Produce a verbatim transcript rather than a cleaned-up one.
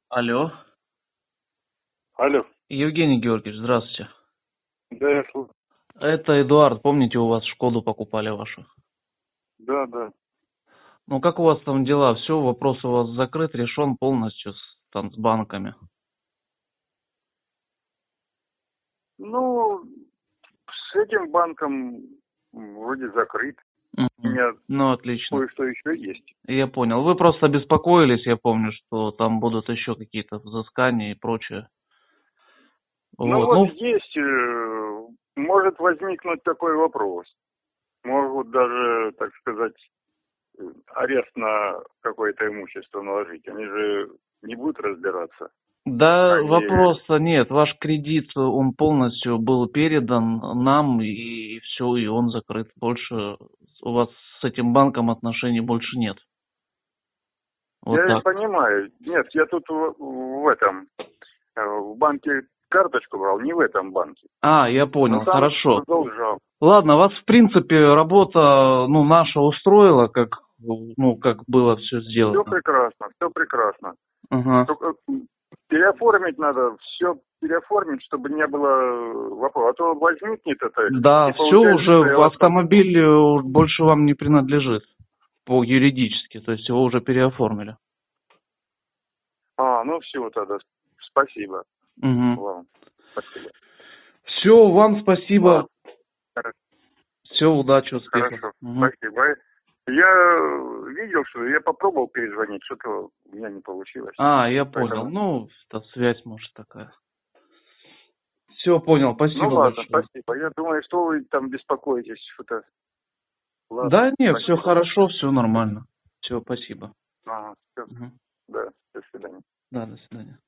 Алло. Алло. Евгений Георгиевич, здравствуйте. Да, я слушаю. Это Эдуард, помните, у вас Шкоду покупали вашу? Да, да. Ну, как у вас там дела? Все, вопрос у вас закрыт, решен полностью с, там, с банками? Ну, с этим банком вроде закрыт. Мгм. У меня Ну, отлично. кое-что еще есть. Я понял. Вы просто беспокоились, я помню, что там будут еще какие-то взыскания и прочее. Ну Вот, вот ну, есть, э, может возникнуть такой вопрос. Могут даже, так сказать, э, арест на какое-то имущество наложить. Они же не будут разбираться. да, Они, вопроса нет. Ваш кредит, он полностью был передан нам, и все, и он закрыт. Больше у вас с этим банком отношений больше нет. Вот я так. понимаю. Нет, я тут в, в этом, э, в банке карточку брал, не в этом банке. А, я Но понял, там хорошо. продолжал. Ладно, вас, в принципе, работа, ну, наша устроила, как, ну, как было все Все сделано. прекрасно, все прекрасно. Ага. Только переоформить надо, все переоформить, чтобы не было вопросов. А то возникнет это, Да, и все получается, уже, что я в вас там... автомобиль э, больше вам не принадлежит по юридически, то есть его уже переоформили. А, ну все тогда, спасибо Угу. вам. Спасибо. Все, вам спасибо, Ладно, хоро- все, удачи, успехов. хорошо, Угу. спасибо. Я видел, что я попробовал перезвонить, что-то у меня не получилось. А, я понял, Поэтому... ну, это связь, может, такая. Все, понял, Ну спасибо ладно, большое. спасибо. Я думаю, что вы там беспокоитесь, что-то... Ладно, Да, нет, все спасибо. хорошо, все нормально. Все, спасибо. Ага, все. Угу. Да, до свидания. Да, до свидания.